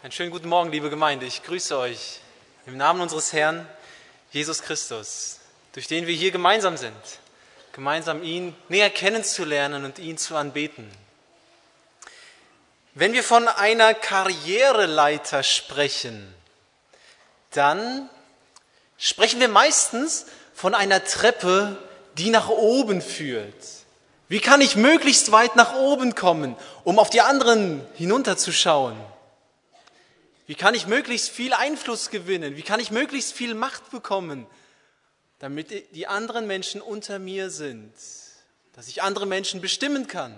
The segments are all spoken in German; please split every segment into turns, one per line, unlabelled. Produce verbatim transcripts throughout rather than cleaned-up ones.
Einen schönen guten Morgen, liebe Gemeinde. Ich grüße euch im Namen unseres Herrn Jesus Christus, durch den wir hier gemeinsam sind, gemeinsam ihn näher kennenzulernen und ihn zu anbeten. Wenn wir von einer Karriereleiter sprechen, dann sprechen wir meistens von einer Treppe, die nach oben führt. Wie kann ich möglichst weit nach oben kommen, um auf die anderen hinunterzuschauen? Wie kann ich möglichst viel Einfluss gewinnen? Wie kann ich möglichst viel Macht bekommen, damit die anderen Menschen unter mir sind, dass ich andere Menschen bestimmen kann?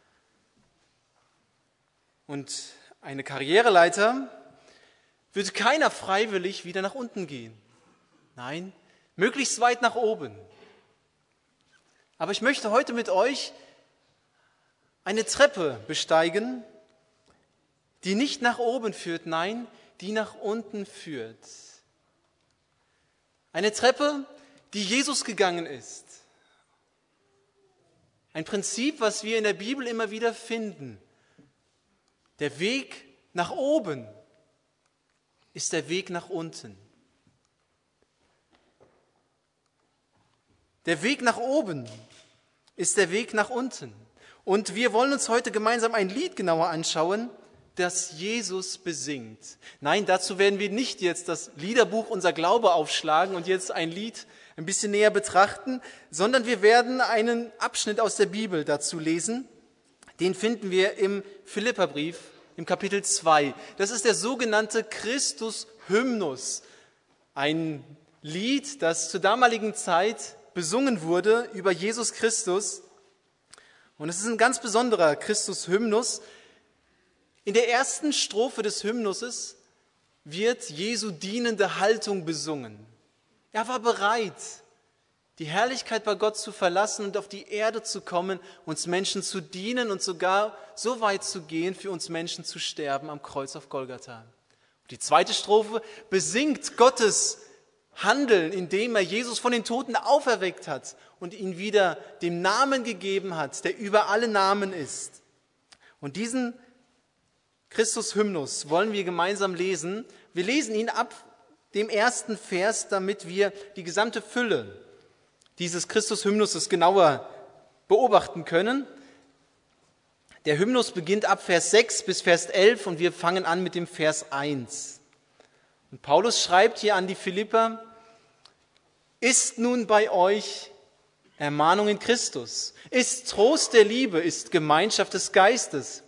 Und eine Karriereleiter wird keiner freiwillig wieder nach unten gehen. Nein, möglichst weit nach oben. Aber ich möchte heute mit euch eine Treppe besteigen, die nicht nach oben führt, nein, die nach unten führt. Eine Treppe, die Jesus gegangen ist. Ein Prinzip, was wir in der Bibel immer wieder finden. Der Weg nach oben ist der Weg nach unten. Der Weg nach oben ist der Weg nach unten. Und wir wollen uns heute gemeinsam ein Lied genauer anschauen, das Jesus besingt. Nein, dazu werden wir nicht jetzt das Liederbuch Unser Glaube aufschlagen und jetzt ein Lied ein bisschen näher betrachten, sondern wir werden einen Abschnitt aus der Bibel dazu lesen. Den finden wir im Philipperbrief, im Kapitel zwei. Das ist der sogenannte Christus-Hymnus. Ein Lied, das zur damaligen Zeit besungen wurde über Jesus Christus. Und es ist ein ganz besonderer Christus-Hymnus. In der ersten Strophe des Hymnuses wird Jesu dienende Haltung besungen. Er war bereit, die Herrlichkeit bei Gott zu verlassen und auf die Erde zu kommen, uns Menschen zu dienen und sogar so weit zu gehen, für uns Menschen zu sterben am Kreuz auf Golgatha. Die zweite Strophe besingt Gottes Handeln, indem er Jesus von den Toten auferweckt hat und ihn wieder dem Namen gegeben hat, der über alle Namen ist. Und diesen Christus-Hymnus wollen wir gemeinsam lesen. Wir lesen ihn ab dem ersten Vers, damit wir die gesamte Fülle dieses Christus-Hymnuses genauer beobachten können. Der Hymnus beginnt ab Vers sechs bis Vers elf und wir fangen an mit dem Vers eins. Und Paulus schreibt hier an die Philipper: Ist nun bei euch Ermahnung in Christus, ist Trost der Liebe, ist Gemeinschaft des Geistes,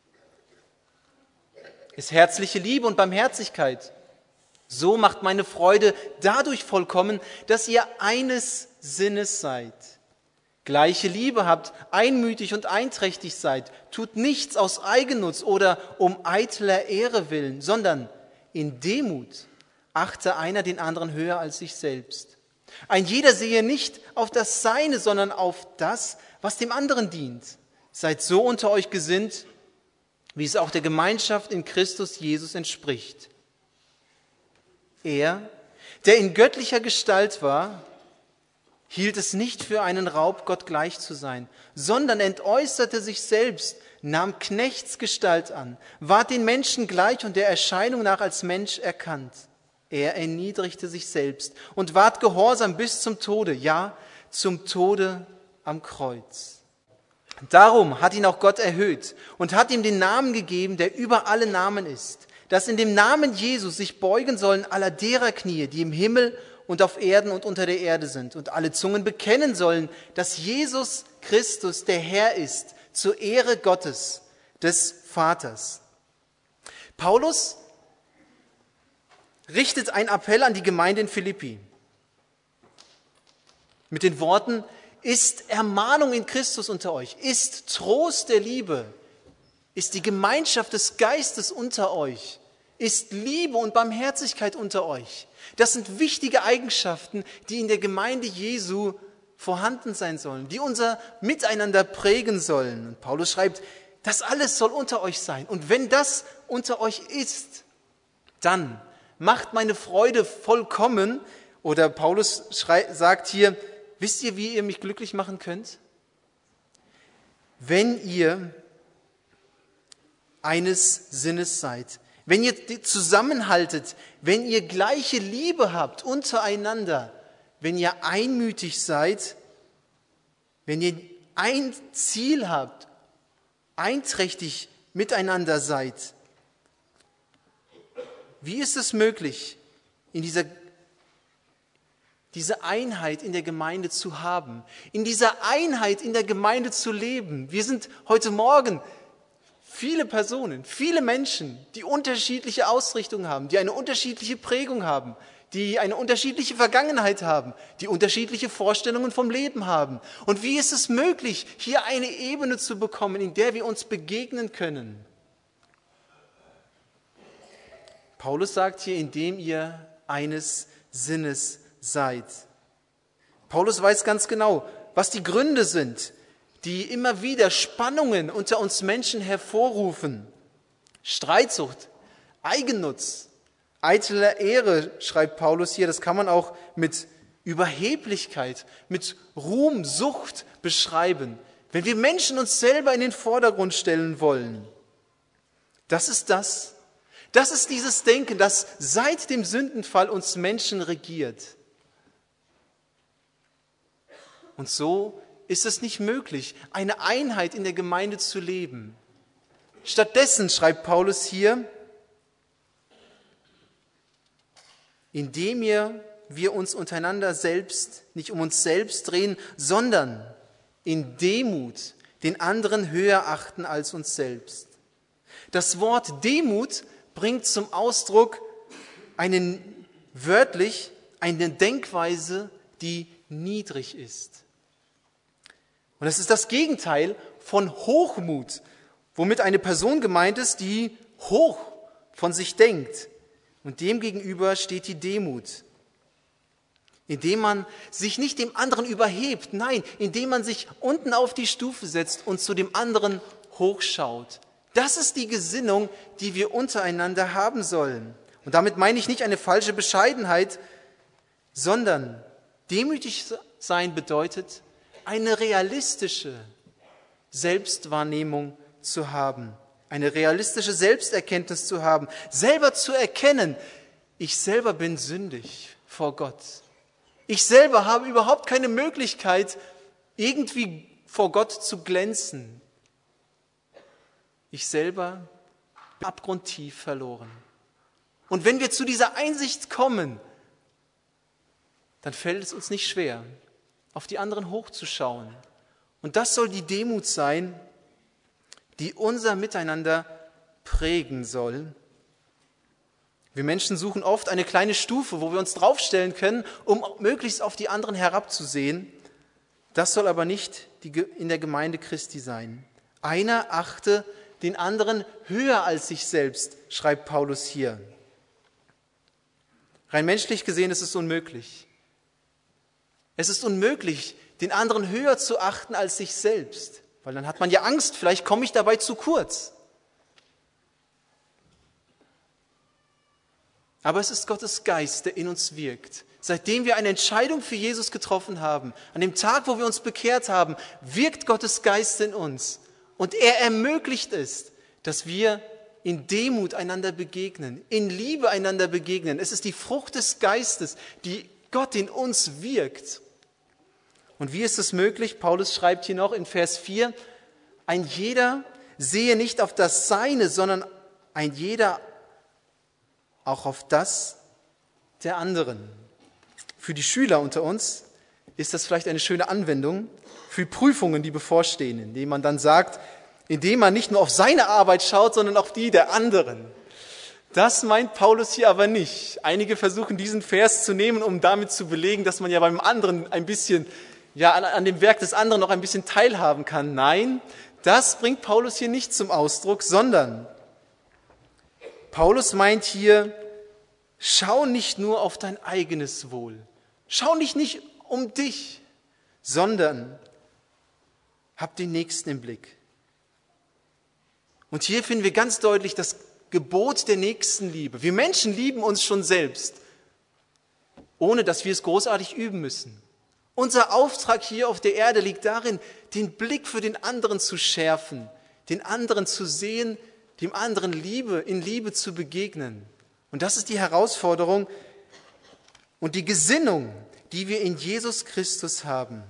ist herzliche Liebe und Barmherzigkeit. So macht meine Freude dadurch vollkommen, dass ihr eines Sinnes seid. Gleiche Liebe habt, einmütig und einträchtig seid. Tut nichts aus Eigennutz oder um eitler Ehre willen, sondern in Demut achte einer den anderen höher als sich selbst. Ein jeder sehe nicht auf das Seine, sondern auf das, was dem anderen dient. Seid so unter euch gesinnt, wie es auch der Gemeinschaft in Christus Jesus entspricht. Er, der in göttlicher Gestalt war, hielt es nicht für einen Raub, Gott gleich zu sein, sondern entäußerte sich selbst, nahm Knechtsgestalt an, ward den Menschen gleich und der Erscheinung nach als Mensch erkannt. Er erniedrigte sich selbst und ward gehorsam bis zum Tode, ja, zum Tode am Kreuz. Darum hat ihn auch Gott erhöht und hat ihm den Namen gegeben, der über alle Namen ist, dass in dem Namen Jesus sich beugen sollen aller derer Knie, die im Himmel und auf Erden und unter der Erde sind, und alle Zungen bekennen sollen, dass Jesus Christus der Herr ist, zur Ehre Gottes, des Vaters. Paulus richtet einen Appell an die Gemeinde in Philippi mit den Worten: Ist Ermahnung in Christus unter euch, ist Trost der Liebe, ist die Gemeinschaft des Geistes unter euch, ist Liebe und Barmherzigkeit unter euch. Das sind wichtige Eigenschaften, die in der Gemeinde Jesu vorhanden sein sollen, die unser Miteinander prägen sollen. Und Paulus schreibt, das alles soll unter euch sein. Und wenn das unter euch ist, dann macht meine Freude vollkommen. Oder Paulus schrei- sagt hier, wisst ihr, wie ihr mich glücklich machen könnt? Wenn ihr eines Sinnes seid, wenn ihr zusammenhaltet, wenn ihr gleiche Liebe habt untereinander, wenn ihr einmütig seid, wenn ihr ein Ziel habt, einträchtig miteinander seid. Wie ist es möglich, in dieser, diese Einheit in der Gemeinde zu haben, in dieser Einheit in der Gemeinde zu leben? Wir sind heute Morgen viele Personen, viele Menschen, die unterschiedliche Ausrichtungen haben, die eine unterschiedliche Prägung haben, die eine unterschiedliche Vergangenheit haben, die unterschiedliche Vorstellungen vom Leben haben. Und wie ist es möglich, hier eine Ebene zu bekommen, in der wir uns begegnen können? Paulus sagt hier, indem ihr eines Sinnes seid. Paulus weiß ganz genau, was die Gründe sind, die immer wieder Spannungen unter uns Menschen hervorrufen. Streitsucht, Eigennutz, eitler Ehre, schreibt Paulus hier, das kann man auch mit Überheblichkeit, mit Ruhm, Sucht beschreiben. Wenn wir Menschen uns selber in den Vordergrund stellen wollen, das ist das, das ist dieses Denken, das seit dem Sündenfall uns Menschen regiert. Und so ist es nicht möglich, eine Einheit in der Gemeinde zu leben. Stattdessen schreibt Paulus hier, indem wir, wir uns untereinander selbst, nicht um uns selbst drehen, sondern in Demut den anderen höher achten als uns selbst. Das Wort Demut bringt zum Ausdruck einen, wörtlich eine Denkweise, die niedrig ist. Und das ist das Gegenteil von Hochmut, womit eine Person gemeint ist, die hoch von sich denkt. Und dem gegenüber steht die Demut, indem man sich nicht dem anderen überhebt, nein, indem man sich unten auf die Stufe setzt und zu dem anderen hochschaut. Das ist die Gesinnung, die wir untereinander haben sollen. Und damit meine ich nicht eine falsche Bescheidenheit, sondern demütig sein bedeutet, eine realistische Selbstwahrnehmung zu haben, eine realistische Selbsterkenntnis zu haben, selber zu erkennen, ich selber bin sündig vor Gott. Ich selber habe überhaupt keine Möglichkeit, irgendwie vor Gott zu glänzen. Ich selber bin abgrundtief verloren. Und wenn wir zu dieser Einsicht kommen, dann fällt es uns nicht schwer, auf die anderen hochzuschauen. Und das soll die Demut sein, die unser Miteinander prägen soll. Wir Menschen suchen oft eine kleine Stufe, wo wir uns draufstellen können, um möglichst auf die anderen herabzusehen. Das soll aber nicht in der Gemeinde Christi sein. Einer achte den anderen höher als sich selbst, schreibt Paulus hier. Rein menschlich gesehen ist es unmöglich. Es ist unmöglich, den anderen höher zu achten als sich selbst, weil dann hat man ja Angst, vielleicht komme ich dabei zu kurz. Aber es ist Gottes Geist, der in uns wirkt. Seitdem wir eine Entscheidung für Jesus getroffen haben, an dem Tag, wo wir uns bekehrt haben, wirkt Gottes Geist in uns. Und er ermöglicht es, dass wir in Demut einander begegnen, in Liebe einander begegnen. Es ist die Frucht des Geistes, die Gott in uns wirkt. Und wie ist es möglich? Paulus schreibt hier noch in Vers vier, ein jeder sehe nicht auf das Seine, sondern ein jeder auch auf das der anderen. Für die Schüler unter uns ist das vielleicht eine schöne Anwendung für Prüfungen, die bevorstehen, indem man dann sagt, indem man nicht nur auf seine Arbeit schaut, sondern auf die der anderen. Das meint Paulus hier aber nicht. Einige versuchen, diesen Vers zu nehmen, um damit zu belegen, dass man ja beim anderen ein bisschen, ja, an, an dem Werk des anderen noch ein bisschen teilhaben kann. Nein, das bringt Paulus hier nicht zum Ausdruck, sondern Paulus meint hier, schau nicht nur auf dein eigenes Wohl. Schau nicht, nicht um dich, sondern hab den Nächsten im Blick. Und hier finden wir ganz deutlich das Gebot der Nächstenliebe. Wir Menschen lieben uns schon selbst, ohne dass wir es großartig üben müssen. Unser Auftrag hier auf der Erde liegt darin, den Blick für den anderen zu schärfen, den anderen zu sehen, dem anderen Liebe in Liebe zu begegnen. Und das ist die Herausforderung und die Gesinnung, die wir in Jesus Christus haben.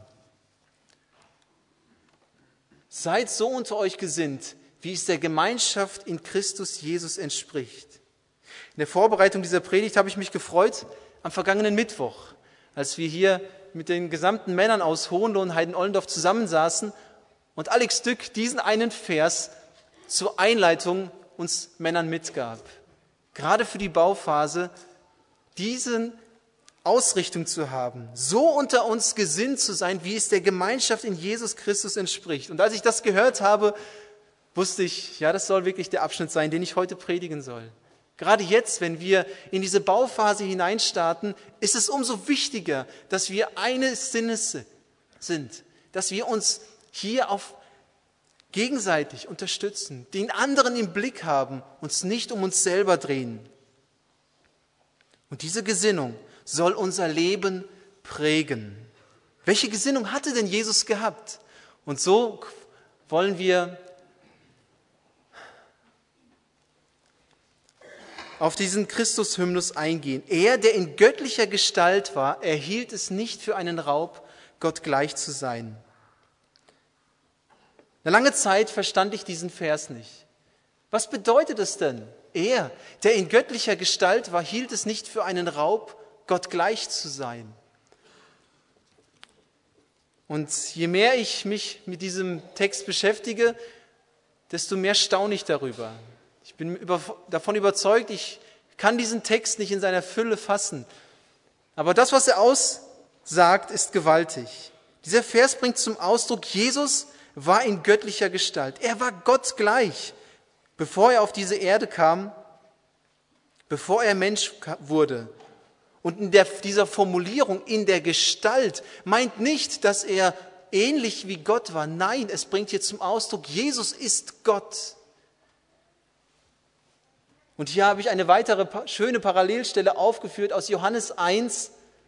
Seid so unter euch gesinnt, wie es der Gemeinschaft in Christus Jesus entspricht. In der Vorbereitung dieser Predigt habe ich mich gefreut am vergangenen Mittwoch, als wir hier mit den gesamten Männern aus Hohenlohe, Heiden-Ollendorf zusammensaßen und Alex Dück diesen einen Vers zur Einleitung uns Männern mitgab. Gerade für die Bauphase diese Ausrichtung zu haben, so unter uns gesinnt zu sein, wie es der Gemeinschaft in Jesus Christus entspricht. Und als ich das gehört habe, wusste ich, ja, das soll wirklich der Abschnitt sein, den ich heute predigen soll. Gerade jetzt, wenn wir in diese Bauphase hineinstarten, ist es umso wichtiger, dass wir eines Sinnes sind, dass wir uns hier auf gegenseitig unterstützen, den anderen im Blick haben, uns nicht um uns selber drehen. Und diese Gesinnung soll unser Leben prägen. Welche Gesinnung hatte denn Jesus gehabt? Und so wollen wir auf diesen Christus-Hymnus eingehen. Er, der in göttlicher Gestalt war, erhielt es nicht für einen Raub, Gott gleich zu sein. Eine lange Zeit verstand ich diesen Vers nicht. Was bedeutet es denn? Er, der in göttlicher Gestalt war, hielt es nicht für einen Raub, Gott gleich zu sein. Und je mehr ich mich mit diesem Text beschäftige, desto mehr staune ich darüber. Ich bin über, davon überzeugt, ich kann diesen Text nicht in seiner Fülle fassen. Aber das, was er aussagt, ist gewaltig. Dieser Vers bringt zum Ausdruck, Jesus war in göttlicher Gestalt. Er war Gott gleich, bevor er auf diese Erde kam, bevor er Mensch wurde. Und in der, dieser Formulierung in der Gestalt meint nicht, dass er ähnlich wie Gott war. Nein, es bringt hier zum Ausdruck, Jesus ist Gott. Und hier habe ich eine weitere schöne Parallelstelle aufgeführt aus Johannes eins,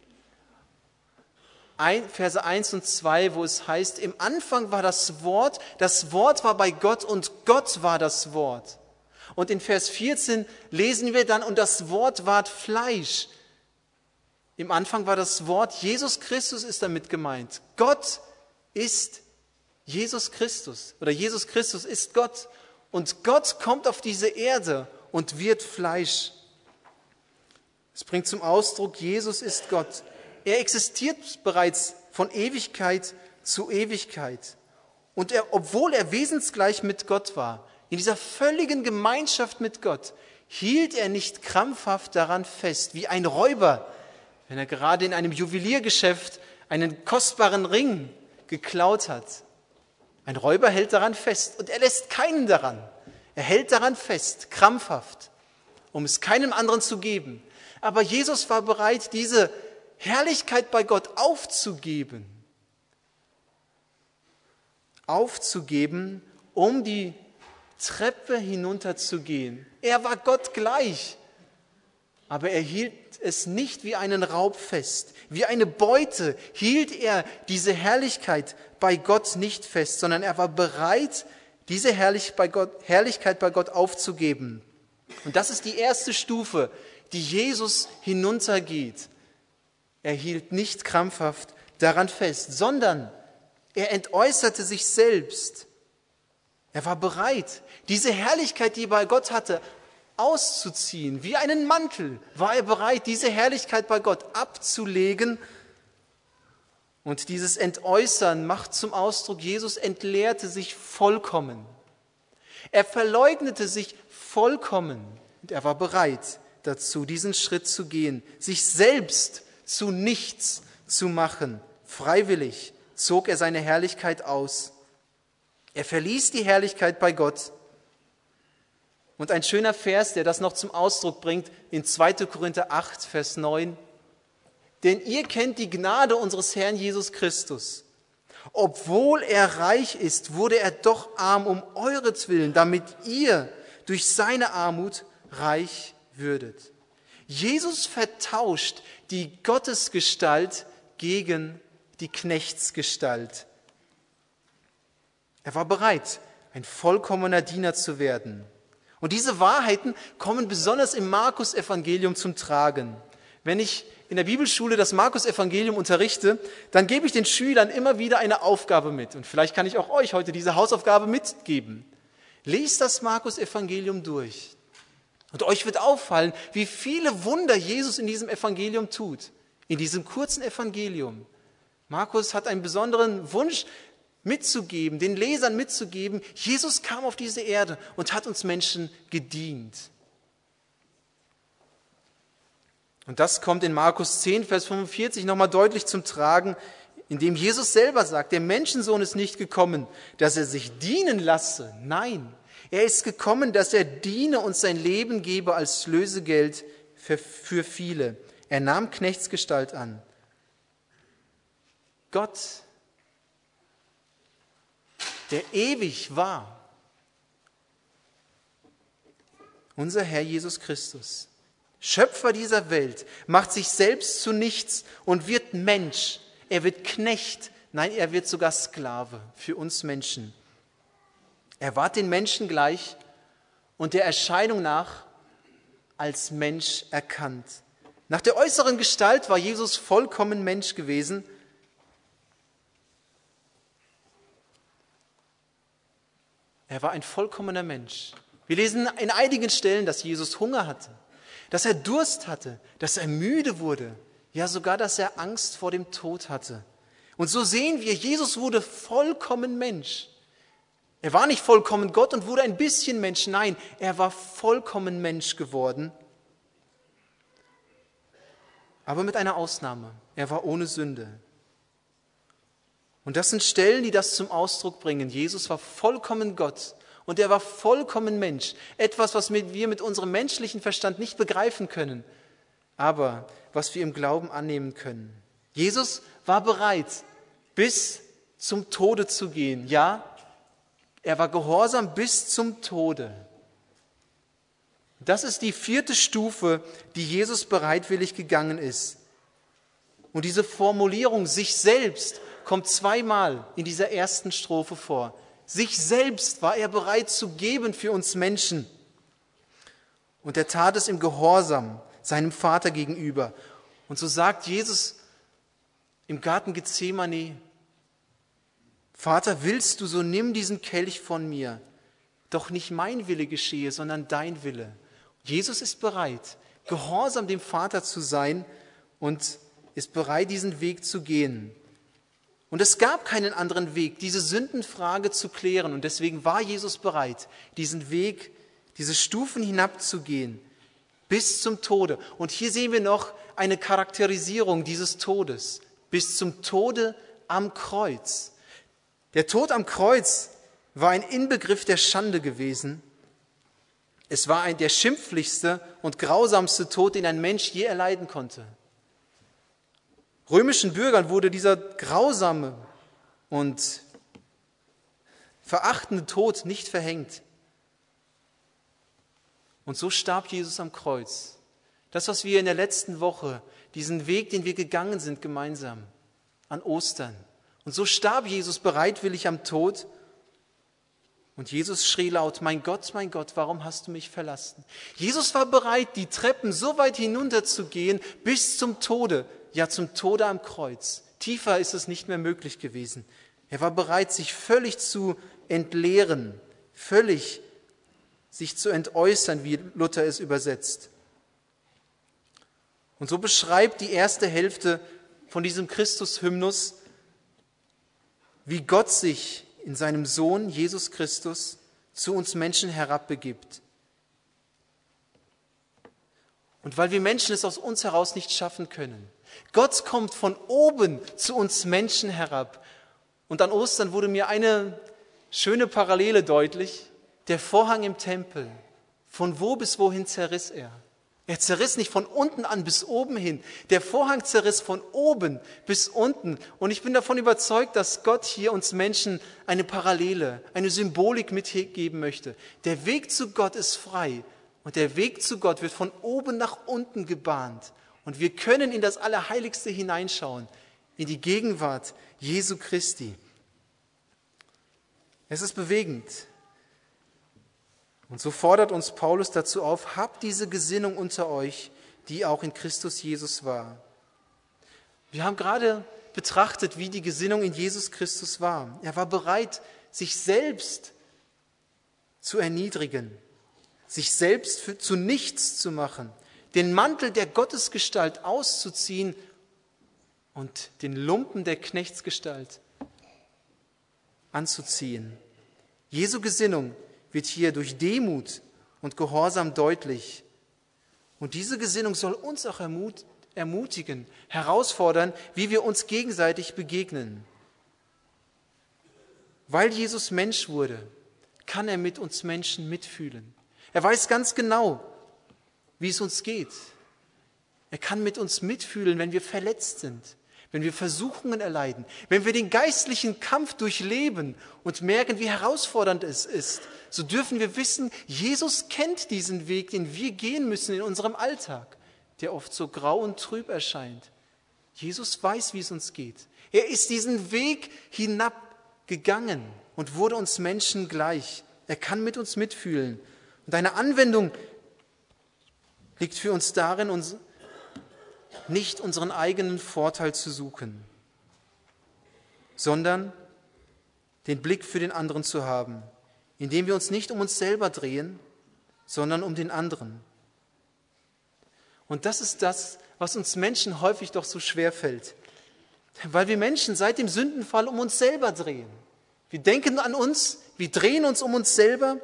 Verse eins und zwei, wo es heißt, im Anfang war das Wort, das Wort war bei Gott und Gott war das Wort. Und in Vers vierzehn lesen wir dann, und das Wort ward Fleisch. Im Anfang war das Wort, Jesus Christus ist damit gemeint. Gott ist Jesus Christus oder Jesus Christus ist Gott. Und Gott kommt auf diese Erde und wird Fleisch. Es bringt zum Ausdruck, Jesus ist Gott. Er existiert bereits von Ewigkeit zu Ewigkeit. Und er, obwohl er wesensgleich mit Gott war, in dieser völligen Gemeinschaft mit Gott, hielt er nicht krampfhaft daran fest, wie ein Räuber, wenn er gerade in einem Juweliergeschäft einen kostbaren Ring geklaut hat. Ein Räuber hält daran fest und er lässt keinen daran. Er hält daran fest, krampfhaft, um es keinem anderen zu geben. Aber Jesus war bereit, diese Herrlichkeit bei Gott aufzugeben. Aufzugeben, um die Treppe hinunterzugehen. Er war Gott gleich, aber er hielt es nicht wie einen Raub fest. Wie eine Beute hielt er diese Herrlichkeit bei Gott nicht fest, sondern er war bereit, diese Herrlichkeit bei Gott aufzugeben. Und das ist die erste Stufe, die Jesus hinuntergeht. Er hielt nicht krampfhaft daran fest, sondern er entäußerte sich selbst. Er war bereit, diese Herrlichkeit, die er bei Gott hatte, auszuziehen. Wie einen Mantel war er bereit, diese Herrlichkeit bei Gott abzulegen. Und dieses Entäußern macht zum Ausdruck, Jesus entleerte sich vollkommen. Er verleugnete sich vollkommen und er war bereit dazu, diesen Schritt zu gehen, sich selbst zu nichts zu machen. Freiwillig zog er seine Herrlichkeit aus. Er verließ die Herrlichkeit bei Gott. Und ein schöner Vers, der das noch zum Ausdruck bringt, in zweiter Korinther acht, Vers neun. Denn ihr kennt die Gnade unseres Herrn Jesus Christus. Obwohl er reich ist, wurde er doch arm um euretwillen, damit ihr durch seine Armut reich würdet. Jesus vertauscht die Gottesgestalt gegen die Knechtsgestalt. Er war bereit, ein vollkommener Diener zu werden. Und diese Wahrheiten kommen besonders im Markus-Evangelium zum Tragen. Wenn ich in der Bibelschule das Markus-Evangelium unterrichte, dann gebe ich den Schülern immer wieder eine Aufgabe mit. Und vielleicht kann ich auch euch heute diese Hausaufgabe mitgeben. Lest das Markus-Evangelium durch. Und euch wird auffallen, wie viele Wunder Jesus in diesem Evangelium tut. In diesem kurzen Evangelium. Markus hat einen besonderen Wunsch mitzugeben, den Lesern mitzugeben. Jesus kam auf diese Erde und hat uns Menschen gedient. Und das kommt in Markus zehn, Vers fünfundvierzig nochmal deutlich zum Tragen, indem Jesus selber sagt, der Menschensohn ist nicht gekommen, dass er sich dienen lasse. Nein, er ist gekommen, dass er diene und sein Leben gebe als Lösegeld für, für viele. Er nahm Knechtsgestalt an. Gott, der ewig war, unser Herr Jesus Christus, Schöpfer dieser Welt, macht sich selbst zu nichts und wird Mensch. Er wird Knecht, nein, er wird sogar Sklave für uns Menschen. Er ward den Menschen gleich und der Erscheinung nach als Mensch erkannt. Nach der äußeren Gestalt war Jesus vollkommen Mensch gewesen. Er war ein vollkommener Mensch. Wir lesen in einigen Stellen, dass Jesus Hunger hatte, dass er Durst hatte, dass er müde wurde, ja sogar, dass er Angst vor dem Tod hatte. Und so sehen wir, Jesus wurde vollkommen Mensch. Er war nicht vollkommen Gott und wurde ein bisschen Mensch. Nein, er war vollkommen Mensch geworden. Aber mit einer Ausnahme. Er war ohne Sünde. Und das sind Stellen, die das zum Ausdruck bringen. Jesus war vollkommen Gott und er war vollkommen Mensch. Etwas, was wir mit unserem menschlichen Verstand nicht begreifen können, aber was wir im Glauben annehmen können. Jesus war bereit, bis zum Tode zu gehen. Ja, er war gehorsam bis zum Tode. Das ist die vierte Stufe, die Jesus bereitwillig gegangen ist. Und diese Formulierung, sich selbst, kommt zweimal in dieser ersten Strophe vor. Sich selbst war er bereit zu geben für uns Menschen. Und er tat es im Gehorsam seinem Vater gegenüber. Und so sagt Jesus im Garten Gethsemane, Vater, willst du, so nimm diesen Kelch von mir. Doch nicht mein Wille geschehe, sondern dein Wille. Jesus ist bereit, gehorsam dem Vater zu sein und ist bereit, diesen Weg zu gehen. Und es gab keinen anderen Weg, diese Sündenfrage zu klären. Und deswegen war Jesus bereit, diesen Weg, diese Stufen hinabzugehen, bis zum Tode. Und hier sehen wir noch eine Charakterisierung dieses Todes. Bis zum Tode am Kreuz. Der Tod am Kreuz war ein Inbegriff der Schande gewesen. Es war ein, der schimpflichste und grausamste Tod, den ein Mensch je erleiden konnte. Römischen Bürgern wurde dieser grausame und verachtende Tod nicht verhängt. Und so starb Jesus am Kreuz. Das, was wir in der letzten Woche, diesen Weg, den wir gegangen sind gemeinsam, an Ostern. Und so starb Jesus bereitwillig am Tod. Und Jesus schrie laut, mein Gott, mein Gott, warum hast du mich verlassen? Jesus war bereit, die Treppen so weit hinunterzugehen, bis zum Tode, ja zum Tode am Kreuz. Tiefer ist es nicht mehr möglich gewesen. Er war bereit, sich völlig zu entleeren, völlig sich zu entäußern, wie Luther es übersetzt. Und so beschreibt die erste Hälfte von diesem Christus-Hymnus, wie Gott sich in seinem Sohn Jesus Christus zu uns Menschen herabbegibt. Und weil wir Menschen es aus uns heraus nicht schaffen können. Gott kommt von oben zu uns Menschen herab. Und an Ostern wurde mir eine schöne Parallele deutlich. Der Vorhang im Tempel, von wo bis wohin zerriss er? Er zerriss nicht von unten an bis oben hin. Der Vorhang zerriss von oben bis unten. Und ich bin davon überzeugt, dass Gott hier uns Menschen eine Parallele, eine Symbolik mitgeben möchte. Der Weg zu Gott ist frei und der Weg zu Gott wird von oben nach unten gebahnt. Und wir können in das Allerheiligste hineinschauen, in die Gegenwart Jesu Christi. Es ist bewegend. Und so fordert uns Paulus dazu auf, habt diese Gesinnung unter euch, die auch in Christus Jesus war. Wir haben gerade betrachtet, wie die Gesinnung in Jesus Christus war. Er war bereit, sich selbst zu erniedrigen, sich selbst für, zu nichts zu machen, den Mantel der Gottesgestalt auszuziehen und den Lumpen der Knechtsgestalt anzuziehen. Jesu Gesinnung wird hier durch Demut und Gehorsam deutlich. Und diese Gesinnung soll uns auch ermutigen, herausfordern, wie wir uns gegenseitig begegnen. Weil Jesus Mensch wurde, kann er mit uns Menschen mitfühlen. Er weiß ganz genau, wie es uns geht. Er kann mit uns mitfühlen, wenn wir verletzt sind, wenn wir Versuchungen erleiden, wenn wir den geistlichen Kampf durchleben und merken, wie herausfordernd es ist. So dürfen wir wissen, Jesus kennt diesen Weg, den wir gehen müssen in unserem Alltag, der oft so grau und trüb erscheint. Jesus weiß, wie es uns geht. Er ist diesen Weg hinabgegangen und wurde uns Menschen gleich. Er kann mit uns mitfühlen. Und eine Anwendung liegt für uns darin, uns nicht unseren eigenen Vorteil zu suchen, sondern den Blick für den anderen zu haben, indem wir uns nicht um uns selber drehen, sondern um den anderen. Und das ist das, was uns Menschen häufig doch so schwer fällt, weil wir Menschen seit dem Sündenfall um uns selber drehen. Wir denken an uns, wir drehen uns um uns selber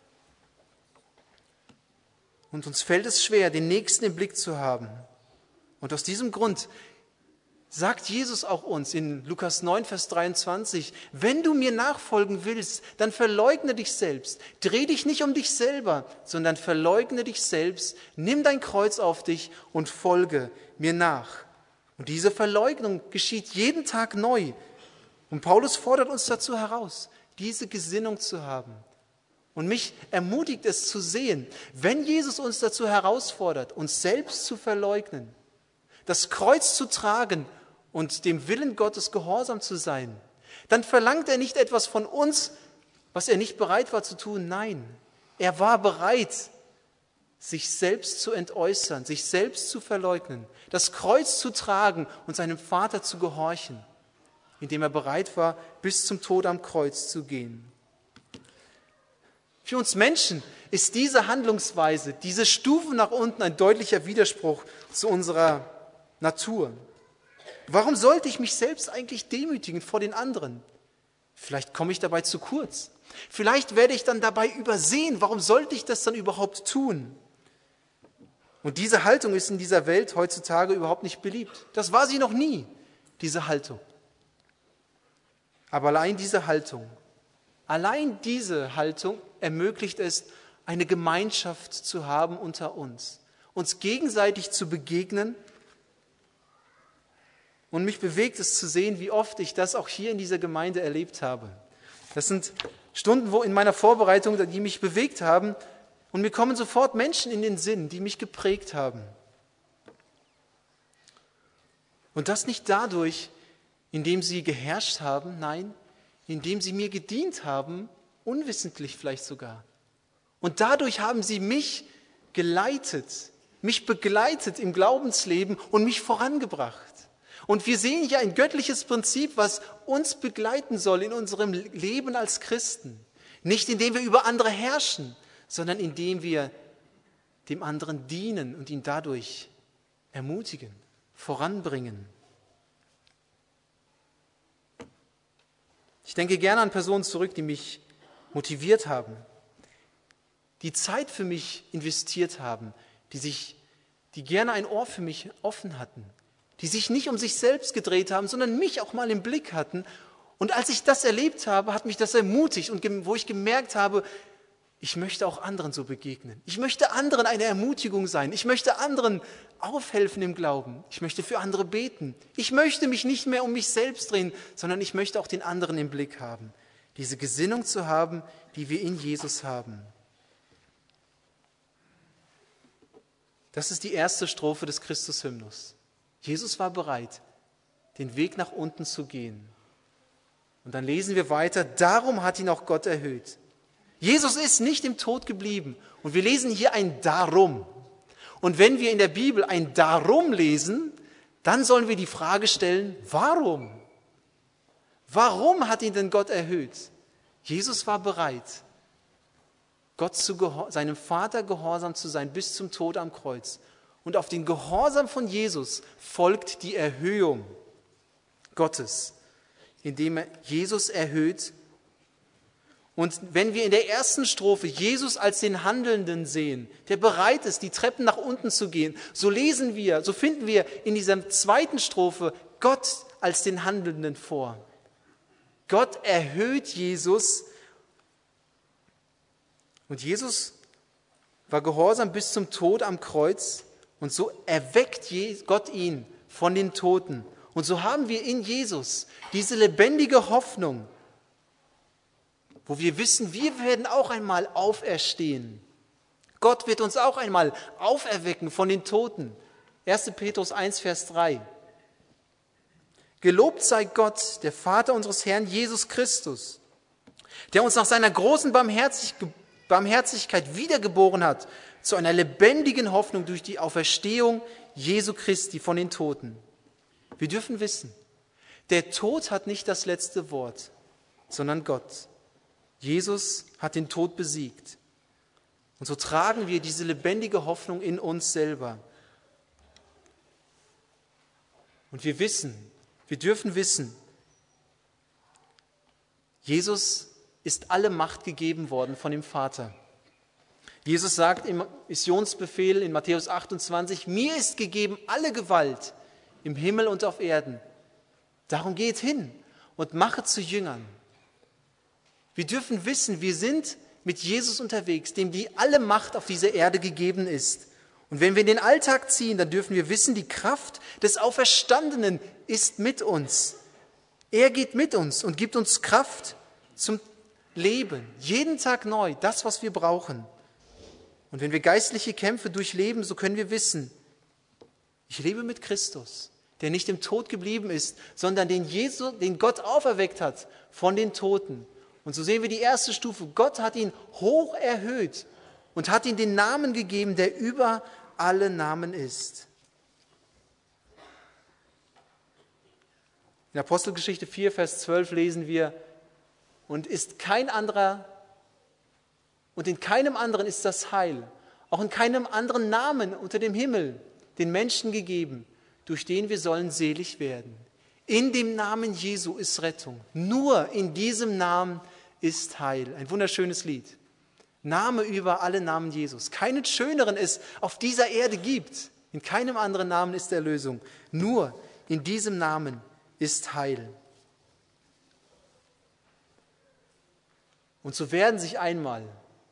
und uns fällt es schwer, den Nächsten im Blick zu haben. Und aus diesem Grund sagt Jesus auch uns in Lukas neun, Vers dreiundzwanzig, wenn du mir nachfolgen willst, dann verleugne dich selbst. Dreh dich nicht um dich selber, sondern verleugne dich selbst, nimm dein Kreuz auf dich und folge mir nach. Und diese Verleugnung geschieht jeden Tag neu. Und Paulus fordert uns dazu heraus, diese Gesinnung zu haben. Und mich ermutigt es zu sehen, wenn Jesus uns dazu herausfordert, uns selbst zu verleugnen, das Kreuz zu tragen und dem Willen Gottes gehorsam zu sein, dann verlangt er nicht etwas von uns, was er nicht bereit war zu tun. Nein, er war bereit, sich selbst zu entäußern, sich selbst zu verleugnen, das Kreuz zu tragen und seinem Vater zu gehorchen, indem er bereit war, bis zum Tod am Kreuz zu gehen. Für uns Menschen ist diese Handlungsweise, diese Stufe nach unten ein deutlicher Widerspruch zu unserer Natur. Warum sollte ich mich selbst eigentlich demütigen vor den anderen? Vielleicht komme ich dabei zu kurz. Vielleicht werde ich dann dabei übersehen. Warum sollte ich das dann überhaupt tun? Und diese Haltung ist in dieser Welt heutzutage überhaupt nicht beliebt. Das war sie noch nie, diese Haltung. Aber allein diese Haltung, allein diese Haltung ermöglicht es, eine Gemeinschaft zu haben unter uns, uns gegenseitig zu begegnen. Und mich bewegt es zu sehen, wie oft ich das auch hier in dieser Gemeinde erlebt habe. Das sind Stunden, wo in meiner Vorbereitung, die mich bewegt haben, und mir kommen sofort Menschen in den Sinn, die mich geprägt haben. Und das nicht dadurch, indem sie geherrscht haben, nein, indem sie mir gedient haben, unwissentlich vielleicht sogar. Und dadurch haben sie mich geleitet, mich begleitet im Glaubensleben und mich vorangebracht. Und wir sehen hier ein göttliches Prinzip, was uns begleiten soll in unserem Leben als Christen. Nicht indem wir über andere herrschen, sondern indem wir dem anderen dienen und ihn dadurch ermutigen, voranbringen. Ich denke gerne an Personen zurück, die mich motiviert haben, die Zeit für mich investiert haben, die sich, die gerne ein Ohr für mich offen hatten, die sich nicht um sich selbst gedreht haben, sondern mich auch mal im Blick hatten. Und als ich das erlebt habe, hat mich das ermutigt und wo ich gemerkt habe, ich möchte auch anderen so begegnen. Ich möchte anderen eine Ermutigung sein. Ich möchte anderen aufhelfen im Glauben. Ich möchte für andere beten. Ich möchte mich nicht mehr um mich selbst drehen, sondern ich möchte auch den anderen im Blick haben. Diese Gesinnung zu haben, die wir in Jesus haben. Das ist die erste Strophe des Christus-Hymnus. Jesus war bereit, den Weg nach unten zu gehen. Und dann lesen wir weiter, darum hat ihn auch Gott erhöht. Jesus ist nicht im Tod geblieben. Und wir lesen hier ein Darum. Und wenn wir in der Bibel ein Darum lesen, dann sollen wir die Frage stellen, warum? Warum hat ihn denn Gott erhöht? Jesus war bereit, Gott zu gehor- seinem Vater gehorsam zu sein bis zum Tod am Kreuz. Und auf den Gehorsam von Jesus folgt die Erhöhung Gottes, indem er Jesus erhöht. Und wenn wir in der ersten Strophe Jesus als den Handelnden sehen, der bereit ist, die Treppen nach unten zu gehen, so lesen wir, so finden wir in dieser zweiten Strophe Gott als den Handelnden vor. Gott erhöht Jesus und Jesus war gehorsam bis zum Tod am Kreuz und so erweckt Gott ihn von den Toten. Und so haben wir in Jesus diese lebendige Hoffnung, wo wir wissen, wir werden auch einmal auferstehen. Gott wird uns auch einmal auferwecken von den Toten. erster Petrus eins, Vers drei. Gelobt sei Gott, der Vater unseres Herrn Jesus Christus, der uns nach seiner großen Barmherzig- Barmherzigkeit wiedergeboren hat zu einer lebendigen Hoffnung durch die Auferstehung Jesu Christi von den Toten. Wir dürfen wissen, der Tod hat nicht das letzte Wort, sondern Gott. Jesus hat den Tod besiegt. Und so tragen wir diese lebendige Hoffnung in uns selber. Und wir wissen, wir dürfen wissen, Jesus ist alle Macht gegeben worden von dem Vater. Jesus sagt im Missionsbefehl in Matthäus achtundzwanzig, mir ist gegeben alle Gewalt im Himmel und auf Erden. Darum geht hin und mache zu Jüngern. Wir dürfen wissen, wir sind mit Jesus unterwegs, dem die alle Macht auf dieser Erde gegeben ist. Und wenn wir in den Alltag ziehen, dann dürfen wir wissen, die Kraft des Auferstandenen ist mit uns. Er geht mit uns und gibt uns Kraft zum Leben. Jeden Tag neu, das, was wir brauchen. Und wenn wir geistliche Kämpfe durchleben, so können wir wissen, ich lebe mit Christus, der nicht im Tod geblieben ist, sondern den, Jesus, den Gott auferweckt hat von den Toten. Und so sehen wir die erste Stufe. Gott hat ihn hoch erhöht und hat ihm den Namen gegeben, der über alle Namen ist. In Apostelgeschichte vier, Vers zwölf lesen wir, und ist kein anderer, und in keinem anderen ist das Heil, auch in keinem anderen Namen unter dem Himmel den Menschen gegeben, durch den wir sollen selig werden. In dem Namen Jesu ist Rettung. Nur in diesem Namen ist Heil. Ein wunderschönes Lied. Name über alle Namen Jesus. Keinen schöneren es auf dieser Erde gibt. In keinem anderen Namen ist Erlösung. Nur in diesem Namen ist Heil. Und so werden sich einmal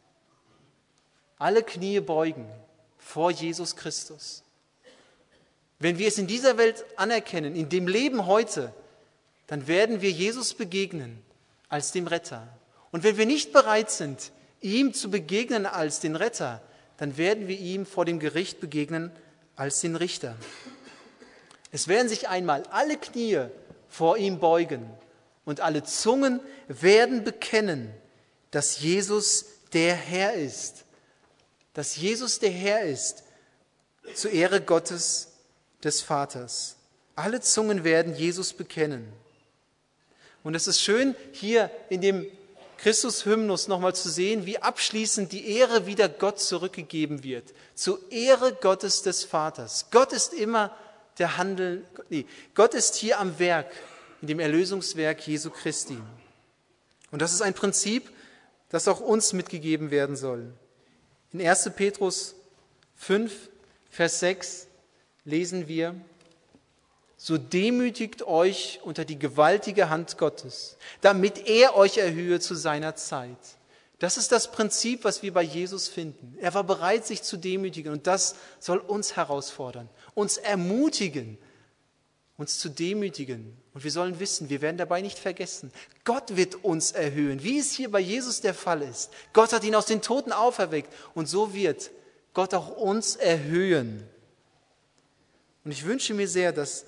alle Knie beugen vor Jesus Christus. Wenn wir es in dieser Welt anerkennen, in dem Leben heute, dann werden wir Jesus begegnen als dem Retter. Und wenn wir nicht bereit sind, ihm zu begegnen als den Retter, dann werden wir ihm vor dem Gericht begegnen als den Richter. Es werden sich einmal alle Knie vor ihm beugen und alle Zungen werden bekennen, dass Jesus der Herr ist. Dass Jesus der Herr ist, zur Ehre Gottes, des Vaters. Alle Zungen werden Jesus bekennen. Und es ist schön, hier in dem Christus-Hymnus nochmal zu sehen, wie abschließend die Ehre wieder Gott zurückgegeben wird. Zur Ehre Gottes des Vaters. Gott ist immer der Handel, nee, Gott ist hier am Werk, in dem Erlösungswerk Jesu Christi. Und das ist ein Prinzip, das auch uns mitgegeben werden soll. In erster Petrus fünf, Vers sechs lesen wir, so demütigt euch unter die gewaltige Hand Gottes, damit er euch erhöhe zu seiner Zeit. Das ist das Prinzip, was wir bei Jesus finden. Er war bereit, sich zu demütigen und das soll uns herausfordern, uns ermutigen, uns zu demütigen. Und wir sollen wissen, wir werden dabei nicht vergessen, Gott wird uns erhöhen, wie es hier bei Jesus der Fall ist. Gott hat ihn aus den Toten auferweckt und so wird Gott auch uns erhöhen. Und ich wünsche mir sehr, dass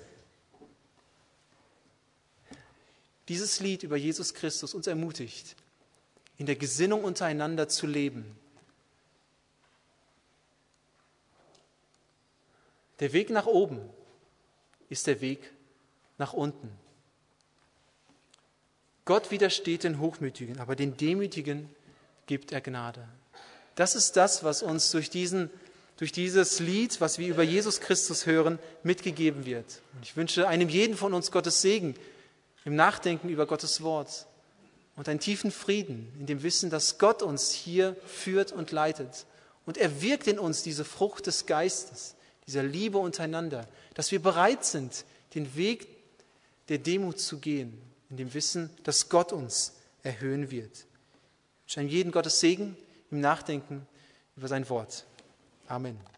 dieses Lied über Jesus Christus uns ermutigt, in der Gesinnung untereinander zu leben. Der Weg nach oben ist der Weg nach unten. Gott widersteht den Hochmütigen, aber den Demütigen gibt er Gnade. Das ist das, was uns durch, diesen, durch dieses Lied, was wir über Jesus Christus hören, mitgegeben wird. Und ich wünsche einem jeden von uns Gottes Segen im Nachdenken über Gottes Wort und einen tiefen Frieden in dem Wissen, dass Gott uns hier führt und leitet. Und er wirkt in uns diese Frucht des Geistes, dieser Liebe untereinander, dass wir bereit sind, den Weg der Demut zu gehen, in dem Wissen, dass Gott uns erhöhen wird. Ich wünsche einem jeden Gottes Segen im Nachdenken über sein Wort. Amen.